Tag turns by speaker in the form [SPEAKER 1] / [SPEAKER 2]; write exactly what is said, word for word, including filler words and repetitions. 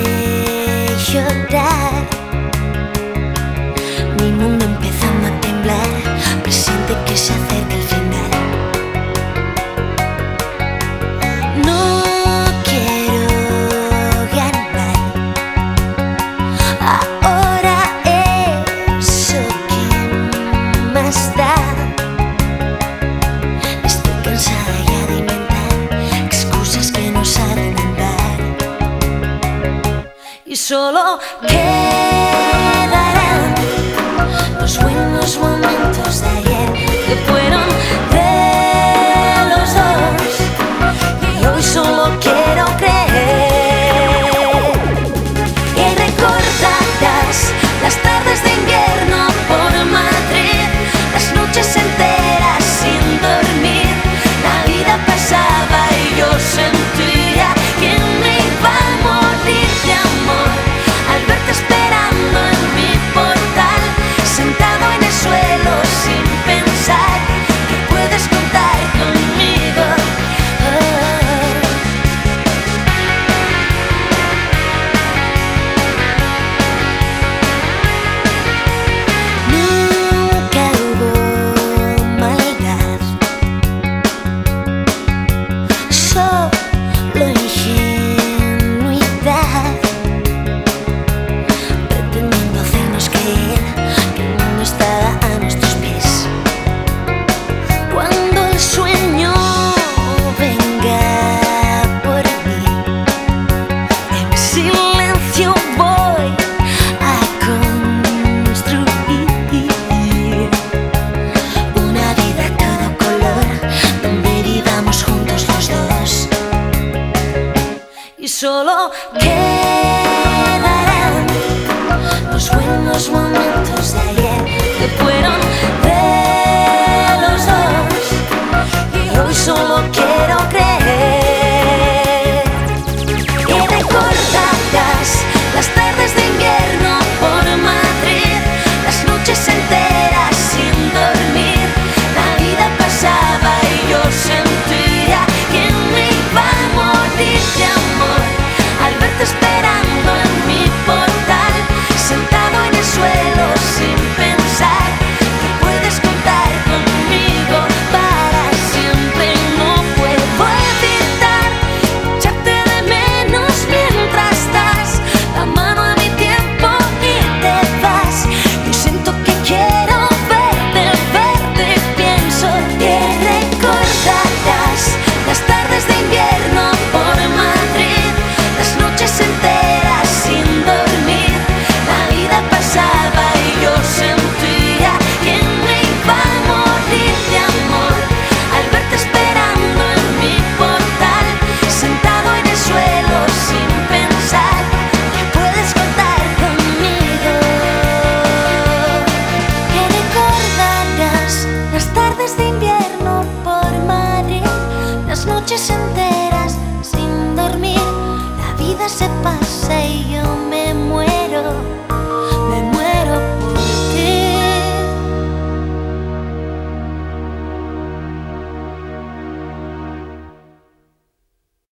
[SPEAKER 1] llorar. Mi mundo empezando a temblar, presiente que se acerca el final. No quiero ganar, ahora eso que más da. Estoy cansada ya de inventar excusas que no saben andar, y solo quedarán los buenos momentos de ayer, que fueron de los dos, y hoy solo quiero creer. Y recordarás las tardes de invierno por Madrid, las noches enteras sin dormir. La vida pasaba y yo sentía que me iba a morir de amor al verte esperando en mi portal, sentado en el suelo sin pensar que puedes contar conmigo. Oh. Nunca hubo maldad, solo ingenuidad, pretendiendo hacernos creer que el mundo estaba a nuestros pies. Cuando el sueño venga por mí, en silencio voy a construir una vida a todo color, donde vivamos juntos los dos. Y solo quedarán los buenos momentos de ayer, que fueron de los dos, y hoy solo quiero creer. Y recordarás las tardes de invierno por Madrid, las noches enteras sin dormir. La vida pasaba y yo sentía que me iba a morir de amor al verte esperando en mi portal, sentado en el suelo sin pensar que puedes contar conmigo para siempre. No puedo evitar echarte de menos mientras das la mano a mi tiempo y te vas. Yo siento que quiero verte, verte, pienso que recordarás las tardes de invierno por Madrid, las noches enteras sin dormir. La vida pasaba y yo sentía que me iba a morir de amor al verte esperando en mi portal, sentado en el suelo sin pensar que puedes contar conmigo. Que recordarás las tardes de invierno por Madrid, las noches enteras sin dormir. La vida se pasa